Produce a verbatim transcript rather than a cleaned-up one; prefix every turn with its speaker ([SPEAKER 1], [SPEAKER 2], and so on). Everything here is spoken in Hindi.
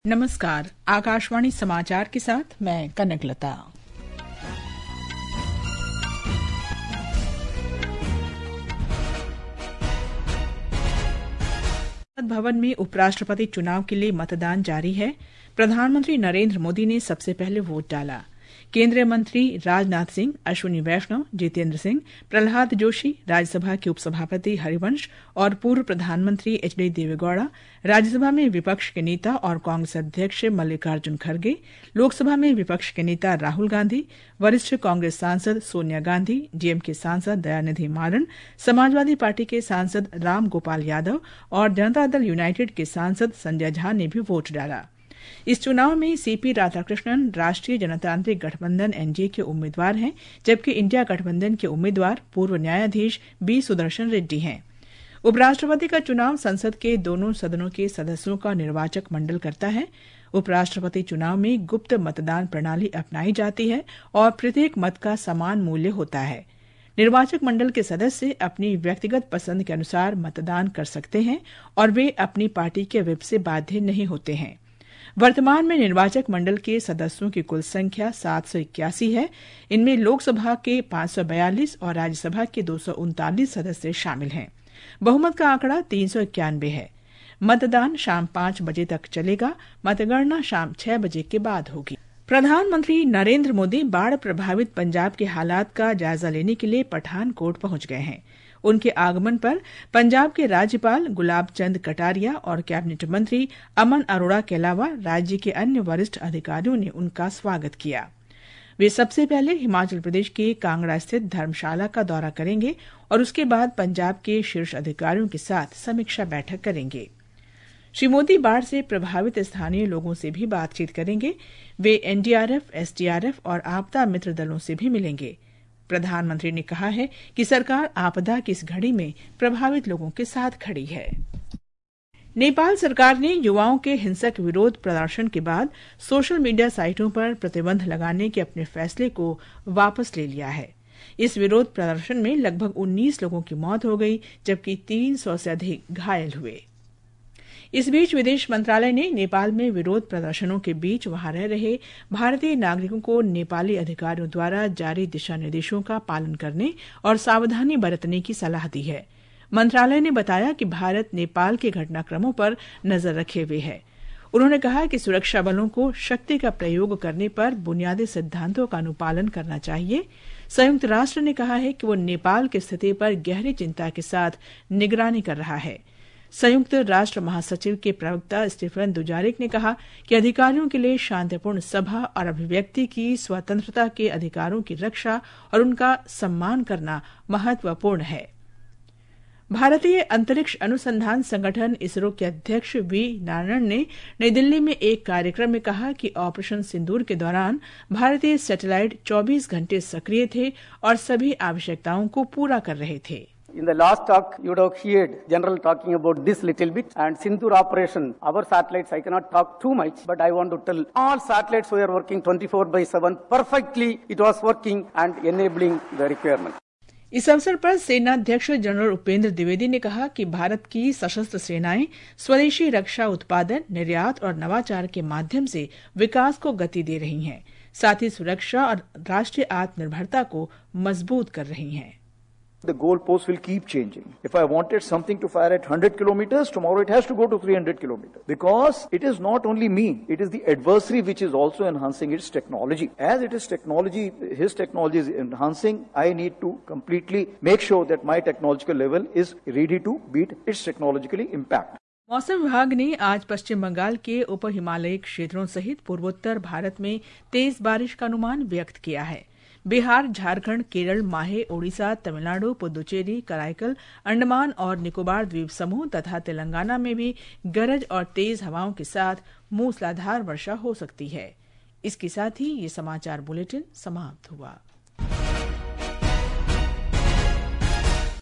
[SPEAKER 1] नमस्कार, आकाशवाणी समाचार के साथ मैं कनकलता। भवन में उपराष्ट्रपति चुनाव के लिए मतदान जारी है। प्रधानमंत्री नरेंद्र मोदी ने सबसे पहले वोट डाला। केंद्रीय मंत्री राजनाथ सिंह, अश्विनी वैष्णव, जितेंद्र सिंह, प्रहलाद जोशी, राज्यसभा के उपसभापति हरिवंश और पूर्व प्रधानमंत्री एच डी देवेगौड़ा, राज्यसभा में विपक्ष के नेता और कांग्रेस अध्यक्ष मल्लिकार्जुन खड़गे, लोकसभा में विपक्ष के नेता राहुल गांधी, वरिष्ठ कांग्रेस सांसद सोनिया गांधी, डीएमके सांसद दयानिधि मारन, समाजवादी पार्टी के सांसद राम गोपाल यादव और जनता दल यूनाइटेड के सांसद संजय झा ने भी वोट डाला। इस चुनाव में सीपी राधाकृष्णन राष्ट्रीय जनतांत्रिक गठबंधन एनडीए के उम्मीदवार हैं, जबकि इंडिया गठबंधन के उम्मीदवार पूर्व न्यायाधीश बी सुदर्शन रेड्डी हैं। उपराष्ट्रपति का चुनाव संसद के दोनों सदनों के सदस्यों का निर्वाचक मंडल करता है। उपराष्ट्रपति चुनाव में गुप्त मतदान प्रणाली अपनाई जाती है और प्रत्येक मत का समान मूल्य होता है। निर्वाचक मंडल के सदस्य अपनी व्यक्तिगत पसंद के अनुसार मतदान कर सकते हैं और वे अपनी पार्टी के व्हिप से बाध्य नहीं होते हैं। वर्तमान में निर्वाचक मंडल के सदस्यों की कुल संख्या सात सौ इक्यासी है। इनमें लोकसभा के पांच सौ बयालीस और राज्यसभा के दो सौ उनतालीस सदस्य शामिल हैं। बहुमत का आंकड़ा तीन सौ इक्यानवे है। मतदान शाम पांच बजे तक चलेगा। मतगणना शाम छह बजे के बाद होगी। प्रधानमंत्री नरेंद्र मोदी बाढ़ प्रभावित पंजाब के हालात का जायजा लेने के लिए पठानकोट पहुंच गए हैं। उनके आगमन पर पंजाब के राज्यपाल गुलाब चंद कटारिया और कैबिनेट मंत्री अमन अरोड़ा के अलावा राज्य के अन्य वरिष्ठ अधिकारियों ने उनका स्वागत किया। वे सबसे पहले हिमाचल प्रदेश के कांगड़ा स्थित धर्मशाला का दौरा करेंगे और उसके बाद पंजाब के शीर्ष अधिकारियों के साथ समीक्षा बैठक करेंगे। श्री मोदी बाढ़ से प्रभावित स्थानीय लोगों से भी बातचीत करेंगे। वे एनडीआरएफ, एसडीआरएफ और आपदा मित्र दलों से भी मिलेंगे। प्रधानमंत्री ने कहा है कि सरकार आपदा की इस घड़ी में प्रभावित लोगों के साथ खड़ी है। नेपाल सरकार ने युवाओं के हिंसक विरोध प्रदर्शन के बाद सोशल मीडिया साइटों पर प्रतिबंध लगाने के अपने फैसले को वापस ले लिया है। इस विरोध प्रदर्शन में लगभग उन्नीस लोगों की मौत हो गई, जबकि तीन सौ से अधिक घायल हुए। इस बीच विदेश मंत्रालय ने नेपाल में विरोध प्रदर्शनों के बीच वहां रह रहे भारतीय नागरिकों को नेपाली अधिकारियों द्वारा जारी दिशा निर्देशों का पालन करने और सावधानी बरतने की सलाह दी है। मंत्रालय ने बताया कि भारत नेपाल के घटनाक्रमों पर नजर रखे हुए है। उन्होंने कहा कि सुरक्षा बलों को शक्ति का प्रयोग करने पर बुनियादी सिद्धांतों का अनुपालन करना चाहिए। संयुक्त राष्ट्र ने कहा है कि वो नेपाल की स्थिति पर गहरी चिंता के साथ निगरानी कर रहा है। संयुक्त राष्ट्र महासचिव के प्रवक्ता स्टीफन दुजारिक ने कहा कि अधिकारियों के लिए शांतिपूर्ण सभा और अभिव्यक्ति की स्वतंत्रता के अधिकारों की रक्षा और उनका सम्मान करना महत्वपूर्ण है। भारतीय अंतरिक्ष अनुसंधान संगठन इसरो के अध्यक्ष वी नारायण ने नई दिल्ली में एक कार्यक्रम में कहा कि ऑपरेशन सिंदूर के दौरान भारतीय सैटेलाइट चौबीस घंटे सक्रिय थे और सभी आवश्यकताओं को पूरा कर रहे थे।
[SPEAKER 2] In the last talk, you would have heard General talking about this little bit and Sindoor operation. Our satellites, I cannot talk too much, but I want to tell all satellites were working twenty-four by seven perfectly. It was working and enabling the requirement.
[SPEAKER 1] इस अवसर पर सेनाध्यक्ष जनरल उपेंद्र द्विवेदी ने कहा कि भारत की सशस्त्र सेनाएं स्वदेशी रक्षा उत्पादन, निर्यात और नवाचार के माध्यम से विकास को गति दे रही हैं, साथ ही सुरक्षा और राष्ट्रीय आत्मनिर्भरता को मजबूत कर रही हैं।
[SPEAKER 3] The goalposts will keep changing. If I wanted something to fire at one hundred kilometers, tomorrow it has to go to three hundred kilometers. Because it is not only me, it is the adversary which is also enhancing its technology. As it is technology, his technology is enhancing, I need to completely make sure that my technological level is ready to beat its technologically impact.
[SPEAKER 1] मौसम विभाग ने आज पश्चिम बंगाल के उप हिमालयी क्षेत्रों सहित पूर्वोत्तर भारत में तेज बारिश का अनुमान व्यक्त किया है। बिहार, झारखंड, केरल, माहे, ओडिशा, तमिलनाडु, पुदुचेरी, कराईकल, अंडमान और निकोबार द्वीप समूह तथा तेलंगाना में भी गरज और तेज हवाओं के साथ मूसलाधार वर्षा हो सकती है। इसके साथ ही ये समाचार बुलेटिन समाप्त हुआ।